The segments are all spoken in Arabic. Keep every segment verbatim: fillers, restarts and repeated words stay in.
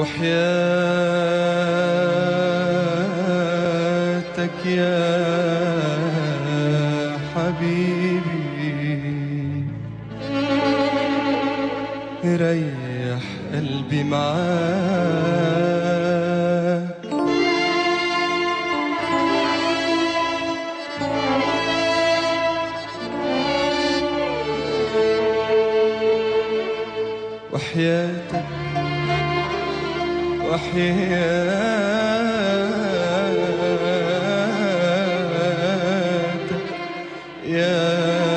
وحياتك يا حبيبي ريح قلبي معاك، وحياتك وحياتك يا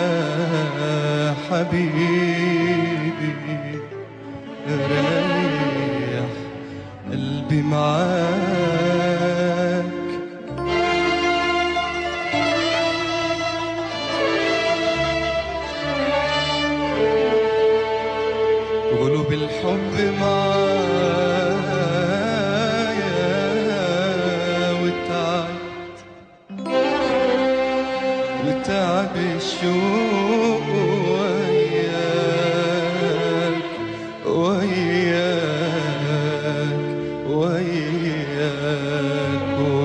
حبيبي ريح قلبي معاك. قلوب الحب معايا وتعبت وتعب الشوق وياك وياك وياك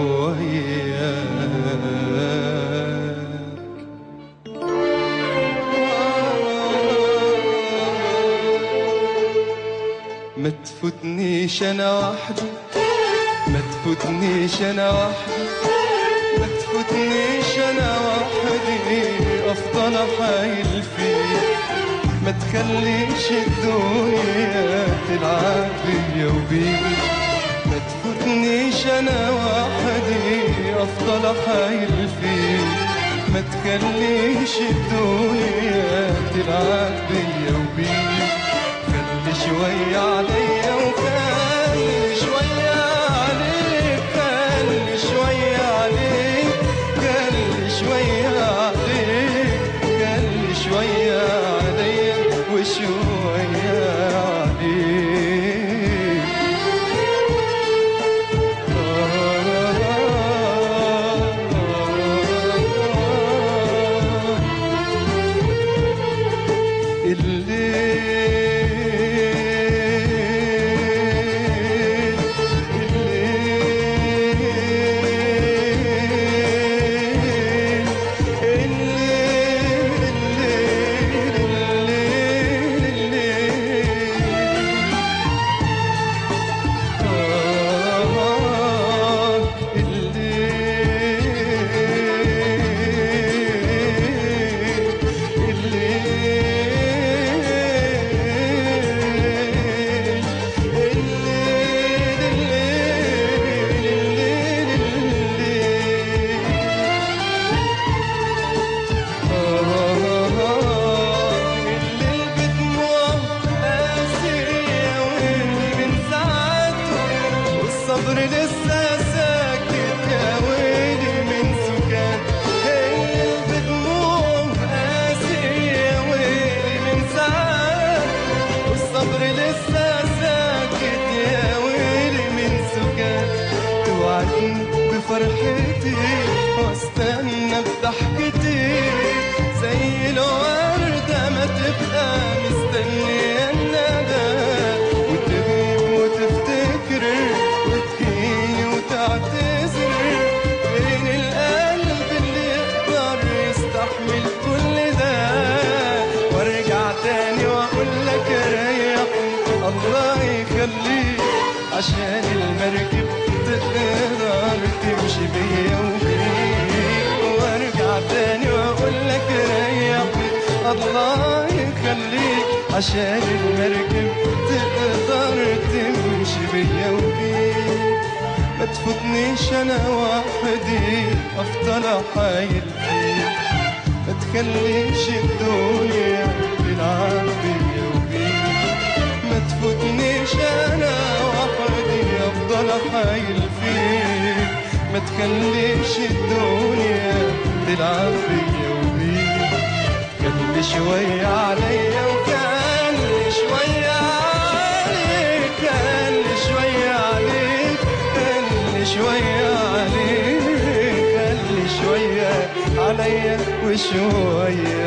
وياك. ما تفوتنيش انا وحدي، ما تفوتنيش انا وحدي، ما تفوتنيش انا وحدي افضل احايل فيك. ما تخليش الدنيا تلعب بيا وبيك. ما تفوتنيش انا وحدي افضل احايل فيك. ما تخليش الدنيا تلعب بيا وبيك. خلي شوية عليا وخلي شوية عليك، خلي شوية عليك، خلي شوية عليك، خلي شوية عليا وشوية عليك. الصبر لسه ساكت يا ويلي من سكات، القلب دموع قاسي يا ويلي من ساعات. والصبر لسه ساكت يا ويلي من سكات. توعدني بفرحتي واستنى بضحكتي زي الوردة ما تبقى مستنية الندى، وتغيب وتفتكر وتجيني وتعتذر. فين القلب اللي يقدر يستحمل كل ده؟ وارجع تاني واقول لك ريحني الله يخليك، عشان المركب تقدر تمشي بيا وبيك. وارجع تاني واقول لك ريحني الله يخليك، عشان المركب تقدر تمشي بيا وبيك. ما تفوتنيش انا وحدي افضل احايل فيك. ما تخليش الدنيا تلعب بيا وبيك. ما تفوتنيش انا وحدي افضل احايل فيك. ما تخليش الدنيا تلعب بيا وبيك. خلي شوية عليا وخلي شوية عليك، خلي شوية عليك، خلي شوية عليك، خلي شوية عليا وشوية